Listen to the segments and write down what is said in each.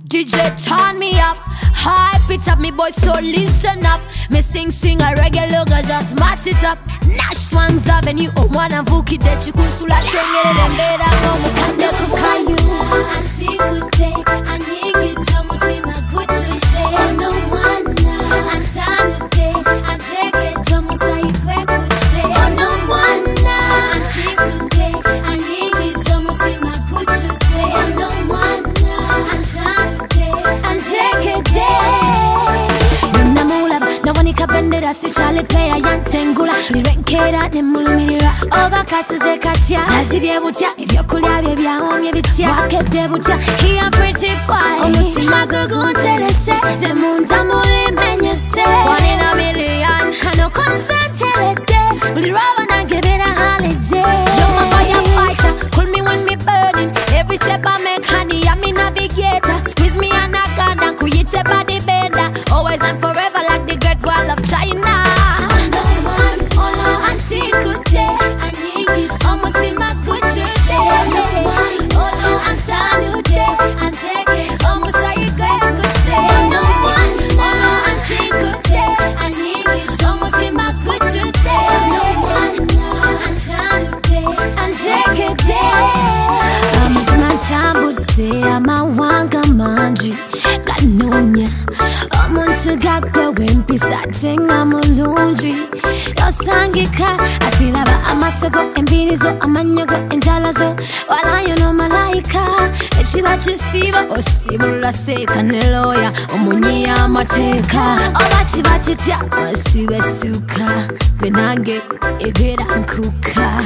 DJ turn me up, hype it up, me boy, so listen up. Me sing a reggae logo, just mash it up. Nash Swangs Avenue, Omwana Vuki de Chikusula Tengere Dembeda no Mukande Kukayu. Antikute, anigita mutima kuchute. No mwana, antanute, ancheke tomo saikwe kute. No mwana, antikute, anigita mutima kuchute. No mwana, antanute, ancheke te. Nawanika bendera si chale playa yantengula lirenkera nemulumirira obakasize katya nazibye butya ebyokulya bye byahomye bitya wakete butya here pretty boy omutima gugunterese semunda mulimenyese 1 in a million kano concentrate buli raba nangebera holiday you're my firefighter call me when me burning every step I make honey I'm a navigator squeeze me and I gun and kuyite body bender always and forever like the great wall of China. No one, olo antikute, anigit omutima kuchute. No one, olo antanude, ancheke omusaigwe kute. No one, olo antikute, anigit omutima kuchute. No one, antanude, ancheke te. Amazima tambude, amawanga manji, kanonya. Omuntu gakwe wempisa tenga mulungi yosangika atilaba amasego embirizo amanyago enjalazo walayo no malayika ekiba kisiba osibula seeka ne lawyer omunyi amateeka oba kiba kitya wasibe suka gwe nange egera nkuka.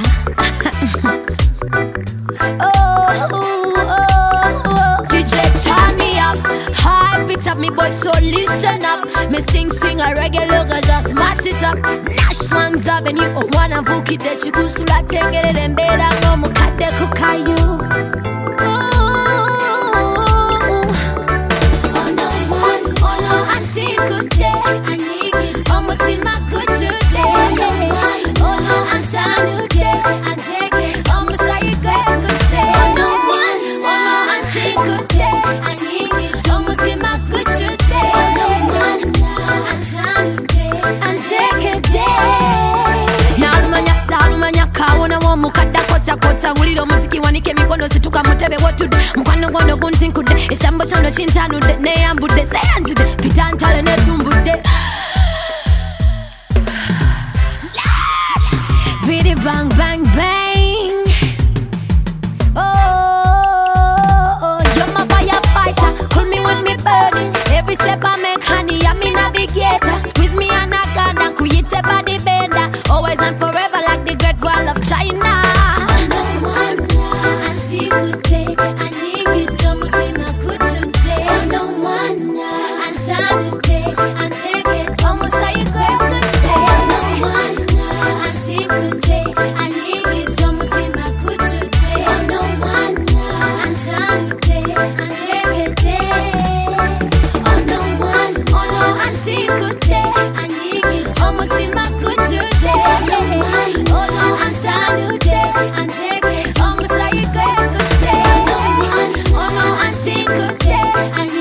DJ turn me up, hype it up, me boy, so listen up. Me sing a reggae logo, just mash it up. Nash Swangs Avenue, Omwana Vuki de Chikusula Tengere Dembeda no Mukande Kukayu. No one, olo antikute, anigit omutima kuchute. No one, olo antanude, ancheke omusaigwe kute. No one, olo antikute, anigit omutima kuchute. No one, antanude, ancheke te. Narumanya kawona wo mukadda kota uliro muziki wanike mikono situka mutebe wotude mukwano gwono guntinkude esambo kyono kintanudde neyambudde seyanjude pitantale netumbudde Bidi bang bang bang. Oh, you're my firefighter, call me when me burning. Every step I make honey I'm a navigator. Squeeze me and I gun and kuyite body bender. Always and forever like the great wall of China. No one, antikute, anigit omutima kuchute. No one, antanude, ancheke omusaigwe kute. No one, antikute, anigit omutima kuchute. No one, antanude, ancheke te. No one, olo antikute, anigit omutima kuchute. No one, olo antanude, ancheke omusaigwe kute. No one, olo antikute,